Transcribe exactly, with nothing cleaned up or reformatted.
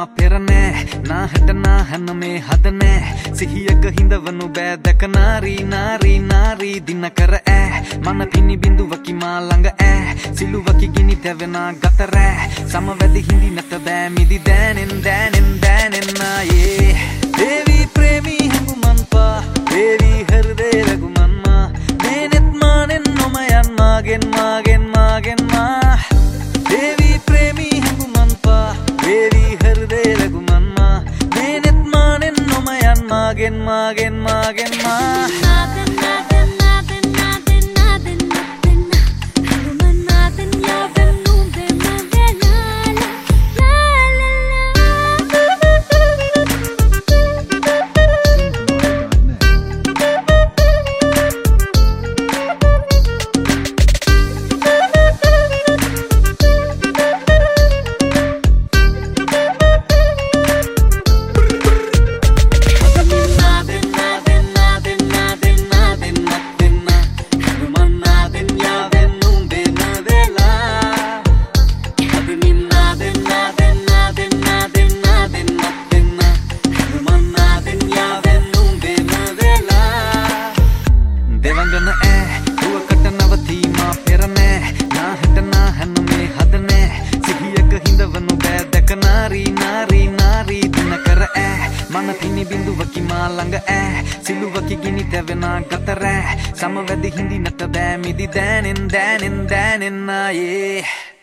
පෙරනෑ නාහට නාහන මේ හදනෑ සිහියක හිඳවනු බෑ දැක නාරී නාරී නාරී දින කර ඈ මන පිණි බිඳුවකි මා ළඟ ඈ සිලුවකි ගිනි තැවෙනා ගතරෑ සමවැදි හිඳි නැත බෑ මිදි දෑනෙන් දෑනෙන් දෑනෙන් ආයේ දේවී ප්‍රේමී හැඟුමන් පා දේවී හෘදේ රැගුමන් මා මේනෙත් මානෙන් නොමයන් මාගෙන් මාගෙන් මාගෙන් මා දේවී ප්‍රේමී හැඟුමන් පා දේවී හෘදේ රැගුමන් මා මේනෙත් මානෙන් නොමයන් මාගෙන් මාගෙන් මාගෙන් මා දෙවඟන ඈ දුවකට නවතීමා පෙරනෑ නාහට නාහන මේ හදනෑ සිහියක හිඳවනු බෑ දැක නාරී නාරී නාරී දින කර ඈ මන පිණි බිඳුවකි මා ළඟ ඈ සිලුවකි ගිනි තැවෙනා ගතරෑ සමවැදි හිඳිනට බෑ මිදි දෑනෙන් දෑනෙන් දෑනෙන් ආයේ